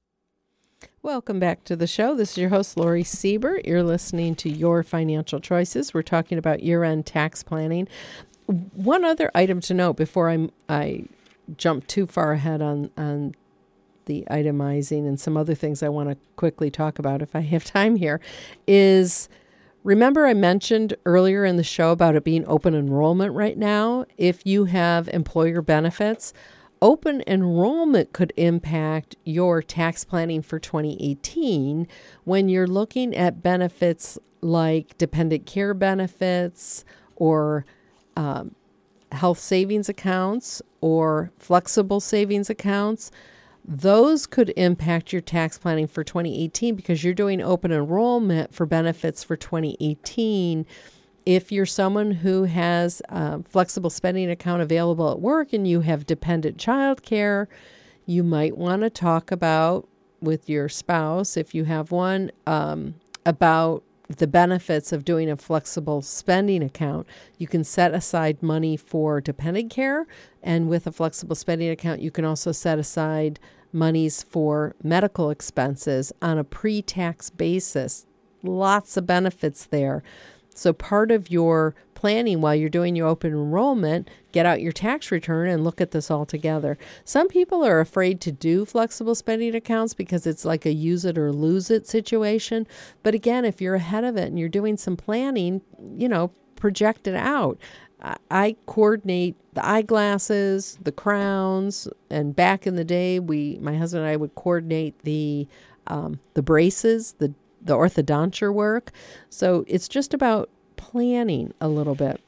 Welcome back to the show. This is your host, Lori Siebert. You're listening to Your Financial Choices. We're talking about year-end tax planning. One other item to note before I jump too far ahead on the itemizing and some other things I want to quickly talk about if I have time here is, remember I mentioned earlier in the show about it being open enrollment right now. If you have employer benefits, open enrollment could impact your tax planning for 2018 when you're looking at benefits like dependent care benefits or health savings accounts or flexible savings accounts. Those could impact your tax planning for 2018 because you're doing open enrollment for benefits for 2018. If you're someone who has a flexible spending account available at work and you have dependent child care, you might want to talk about with your spouse, if you have one, about the benefits of doing a flexible spending account. You can set aside money for dependent care, and with a flexible spending account, you can also set aside monies for medical expenses on a pre-tax basis. Lots of benefits there. So part of your planning while you're doing your open enrollment, get out your tax return and look at this all together. Some people are afraid to do flexible spending accounts because it's like a use it or lose it situation. But again, if you're ahead of it and you're doing some planning, project it out. I coordinate the eyeglasses, the crowns, and back in the day, my husband and I would coordinate the braces, the orthodonture work. So it's just about planning a little bit.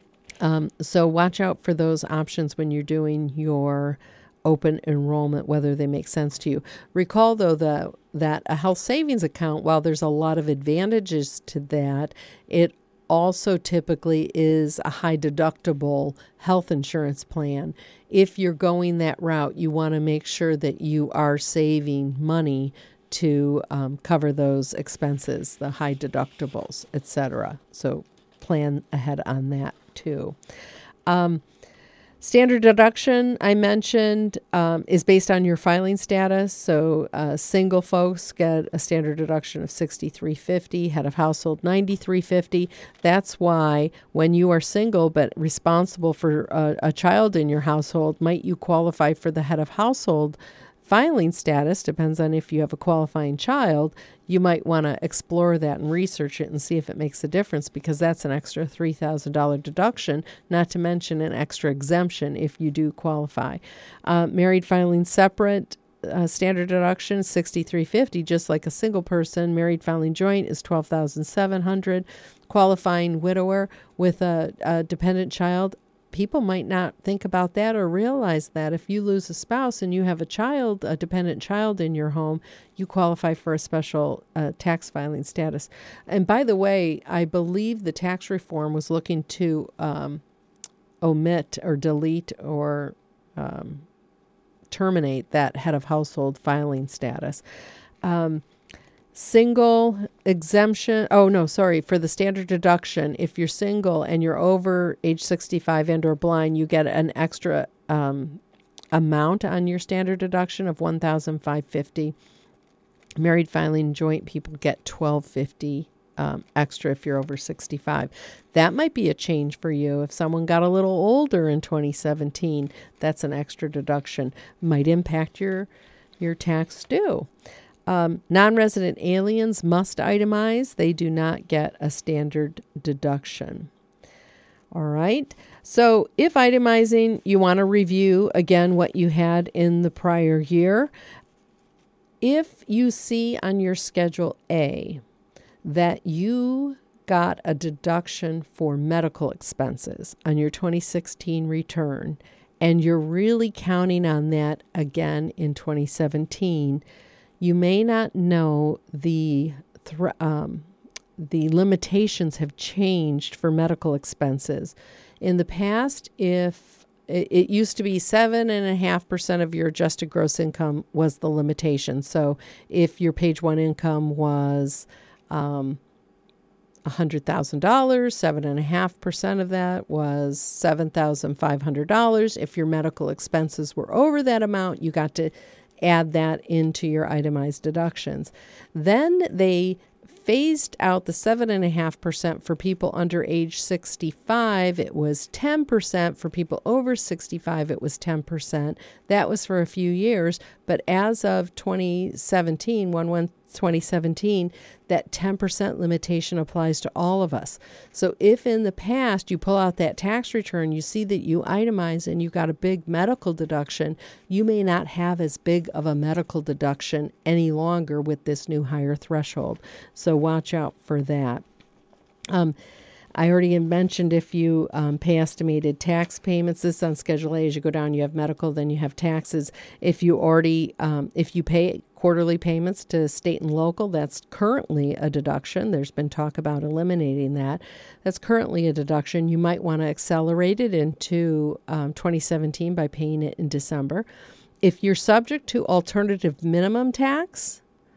So watch out for those options when you're doing your open enrollment, whether they make sense to you. Recall, though, that a health savings account, while there's a lot of advantages to that, it also typically is a high deductible health insurance plan. If you're going that route, you want to make sure that you are saving money to cover those expenses, the high deductibles, etc. So plan ahead on that too. Standard deduction, I mentioned, is based on your filing status. So single folks get a standard deduction of $6,350, head of household $9,350. That's why when you are single but responsible for a child in your household, might you qualify for the head of household filing status depends on if you have a qualifying child. You might want to explore that and research it and see if it makes a difference, because that's an extra $3,000 deduction, not to mention an extra exemption if you do qualify. Married filing separate, standard deduction is $6,350, just like a single person. Married filing joint is $12,700. Qualifying widower with a dependent child, people might not think about that or realize that if you lose a spouse and you have a child, a dependent child in your home, you qualify for a special tax filing status. And by the way, I believe the tax reform was looking to omit or delete or terminate that head of household filing status. Single exemption, for the standard deduction, if you're single and you're over age 65 and or blind, you get an extra amount on your standard deduction of $1,550. Married filing joint people get $1,250 extra if you're over 65. That might be a change for you. If someone got a little older in 2017, that's an extra deduction. Might impact your tax due. Non-resident aliens must itemize. They do not get a standard deduction. All right. So if itemizing, you want to review again what you had in the prior year. If you see on your Schedule A that you got a deduction for medical expenses on your 2016 return, and you're really counting on that again in 2017, you may not know the limitations have changed for medical expenses. In the past, if it used to be 7.5% of your adjusted gross income was the limitation. So if your page one income was $100,000, 7.5% of that was $7,500. If your medical expenses were over that amount, you got to add that into your itemized deductions. Then they phased out the 7.5% for people under age 65. It was 10%. For people over 65, it was 10%. That was for a few years. But as of 2017, 1/1/2017, that 10% limitation applies to all of us. So if in the past you pull out that tax return, you see that you itemize and you got a big medical deduction, you may not have as big of a medical deduction any longer with this new higher threshold. So watch out for that. I already mentioned if you pay estimated tax payments, this is on Schedule A. As you go down, you have medical, then you have taxes. If you pay quarterly payments to state and local, that's currently a deduction. There's been talk about eliminating that. That's currently a deduction. You might want to accelerate it into 2017 by paying it in December. If you're subject to alternative minimum tax,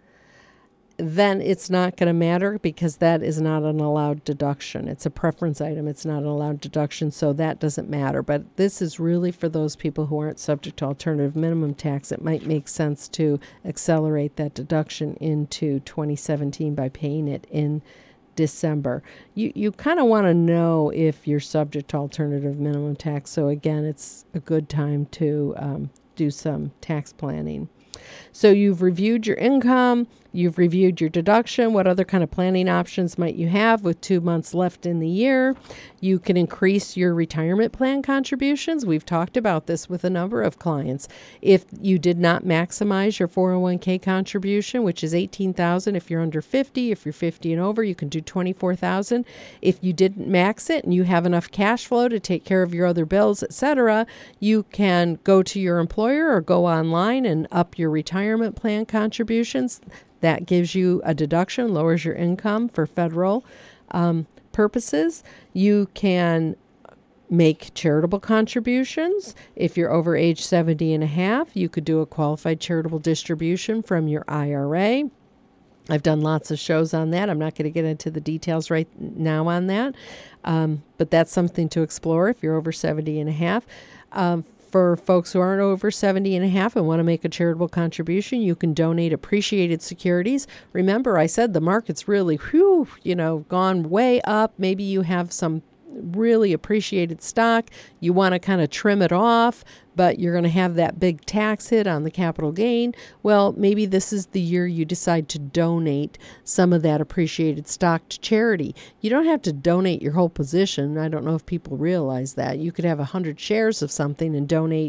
then it's not going to matter because that is not an allowed deduction. It's a preference item. It's not an allowed deduction, so that doesn't matter. But this is really for those people who aren't subject to alternative minimum tax. It might make sense to accelerate that deduction into 2017 by paying it in December. You kind of want to know if you're subject to alternative minimum tax. So again, it's a good time to do some tax planning. So you've reviewed your income, you've reviewed your deduction. What other kind of planning options might you have with 2 months left in the year? You can increase your retirement plan contributions. We've talked about this with a number of clients. If you did not maximize your 401k contribution, which is $18,000 if you're under 50, if you're 50 and over, you can do $24,000. If you didn't max it and you have enough cash flow to take care of your other bills, etc., you can go to your employer or go online and up your retirement plan contributions. That gives you a deduction, lowers your income for federal purposes. You can make charitable contributions. If you're over age 70 and a half, you could do a qualified charitable distribution from your IRA. I've done lots of shows on that. I'm not going to get into the details right now on that, but that's something to explore if you're over 70 and a half. For folks who aren't over 70 and a half and want to make a charitable contribution, you can donate appreciated securities. Remember, I said the market's really, gone way up. Maybe you have some really appreciated stock. You want to kind of trim it off, but you're going to have that big tax hit on the capital gain. Well, maybe this is the year you decide to donate some of that appreciated stock to charity. You don't have to donate your whole position. I don't know if people realize that. You could have 100 shares of something and donate,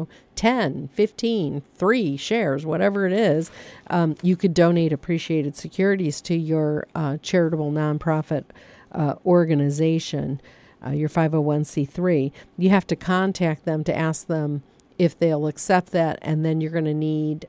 10, 15, 3 shares, whatever it is. You could donate appreciated securities to your charitable nonprofit organization, your 501c3. You have to contact them to ask them if they'll accept that, and then you're going to need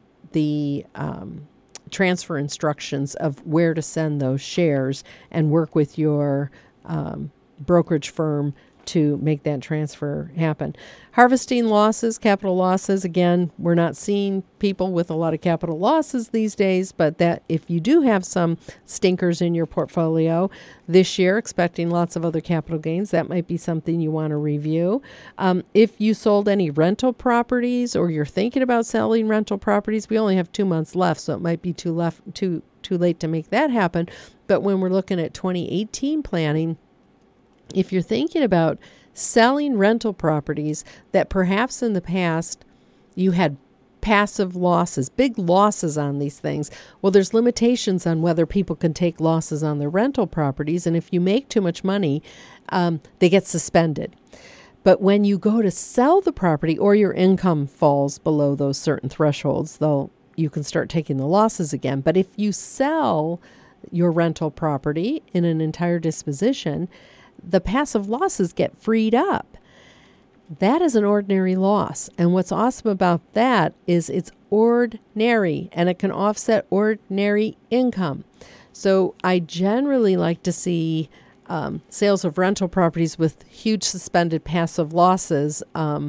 the transfer instructions of where to send those shares and work with your brokerage firm to make that transfer happen. Harvesting losses, capital losses, again, we're not seeing people with a lot of capital losses these days, but that if you do have some stinkers in your portfolio this year, expecting lots of other capital gains, that might be something you want to review. If you sold any rental properties or you're thinking about selling rental properties, we only have 2 months left, so it might be too late to make that happen. But when we're looking at 2018 planning, if you're thinking about selling rental properties that perhaps in the past you had passive losses, big losses on these things, well, there's limitations on whether people can take losses on their rental properties. And if you make too much money, they get suspended. But when you go to sell the property or your income falls below those certain thresholds, though, you can start taking the losses again. But if you sell your rental property in an entire disposition, the passive losses get freed up. That is an ordinary loss. And what's awesome about that is it's ordinary and it can offset ordinary income. So I generally like to see sales of rental properties with huge suspended passive losses.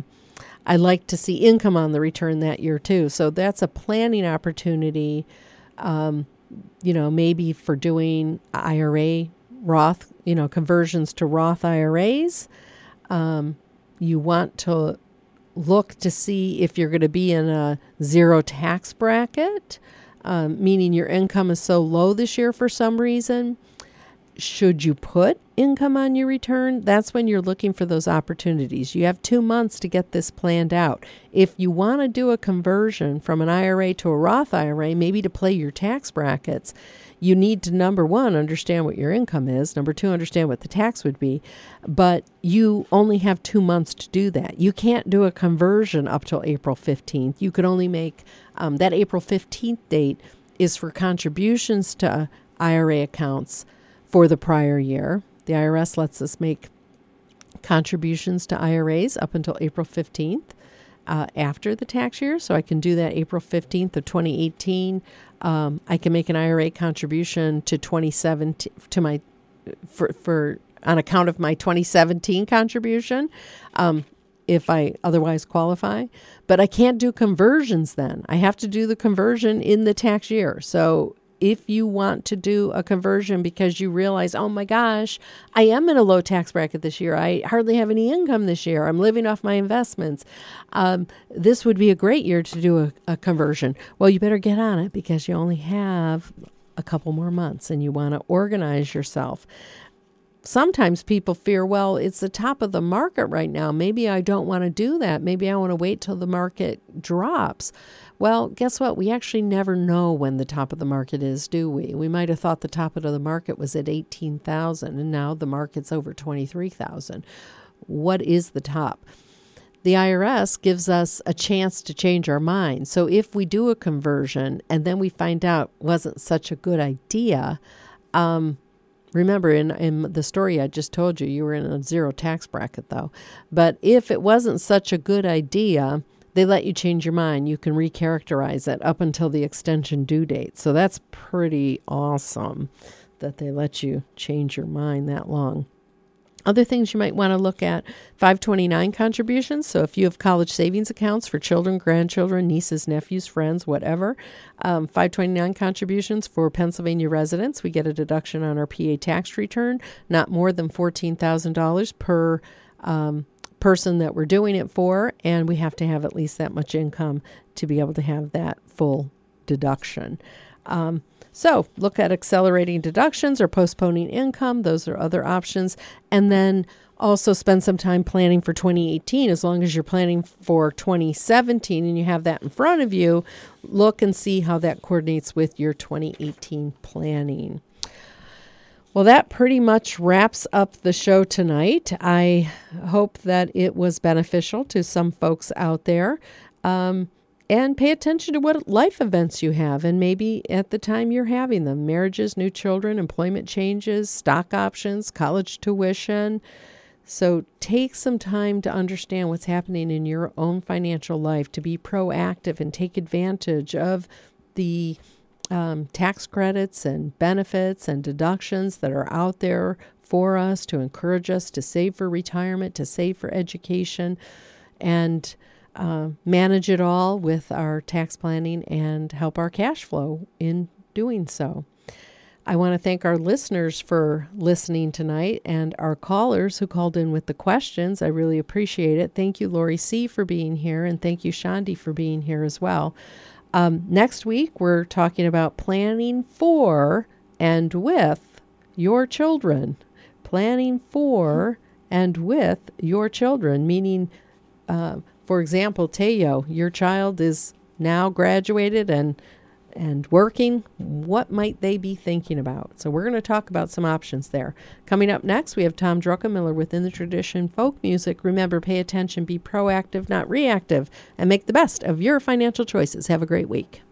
I like to see income on the return that year too. So that's a planning opportunity, maybe for doing IRA, Roth, conversions to Roth IRAs. You want to look to see if you're going to be in a zero tax bracket, meaning your income is so low this year for some reason. Should you put income on your return? That's when you're looking for those opportunities. You have 2 months to get this planned out. If you want to do a conversion from an IRA to a Roth IRA, maybe to play your tax brackets, you need to, number one, understand what your income is. Number two, understand what the tax would be. But you only have 2 months to do that. You can't do a conversion up till April 15th. You could only make that April 15th date is for contributions to IRA accounts for the prior year. The IRS lets us make contributions to IRAs up until April 15th after the tax year. So I can do that April 15th of 2018. I can make an IRA contribution to 2017 to my for on account of my 2017 contribution, if I otherwise qualify. But I can't do conversions then. I have to do the conversion in the tax year. So if you want to do a conversion because you realize, oh my gosh, I am in a low tax bracket this year. I hardly have any income this year. I'm living off my investments. This would be a great year to do a conversion. Well, you better get on it because you only have a couple more months and you want to organize yourself. Sometimes people fear, well, it's the top of the market right now. Maybe I don't want to do that. Maybe I want to wait till the market drops. Well, guess what? We actually never know when the top of the market is, do we? We might have thought the top of the market was at 18,000 and now the market's over 23,000. What is the top? The IRS gives us a chance to change our mind. So if we do a conversion and then we find out it wasn't such a good idea, remember, in the story I just told you, you were in a zero tax bracket, though. But if it wasn't such a good idea, they let you change your mind. You can recharacterize it up until the extension due date. So that's pretty awesome that they let you change your mind that long. Other things you might want to look at, 529 contributions. So if you have college savings accounts for children, grandchildren, nieces, nephews, friends, whatever, 529 contributions for Pennsylvania residents. We get a deduction on our PA tax return, not more than $14,000 per person that we're doing it for, and we have to have at least that much income to be able to have that full deduction. So look at accelerating deductions or postponing income. Those are other options. And then also spend some time planning for 2018. As long as you're planning for 2017 and you have that in front of you, look and see how that coordinates with your 2018 planning. Well, that pretty much wraps up the show tonight. I hope that it was beneficial to some folks out there. And pay attention to what life events you have, and maybe at the time you're having them. Marriages, new children, employment changes, stock options, college tuition. So take some time to understand what's happening in your own financial life, to be proactive and take advantage of the tax credits and benefits and deductions that are out there for us to encourage us to save for retirement, to save for education, and manage it all with our tax planning and help our cash flow in doing so. I want to thank our listeners for listening tonight and our callers who called in with the questions. I really appreciate it. Thank you, Lori C., for being here, and thank you, Shandi, for being here as well. Next week, we're talking about planning for and with your children. Planning for and with your children, meaning for example, Teo, your child is now graduated and working. What might they be thinking about? So we're going to talk about some options there. Coming up next, we have Tom Druckenmiller with In the Tradition Folk Music. Remember, pay attention, be proactive, not reactive, and make the best of your financial choices. Have a great week.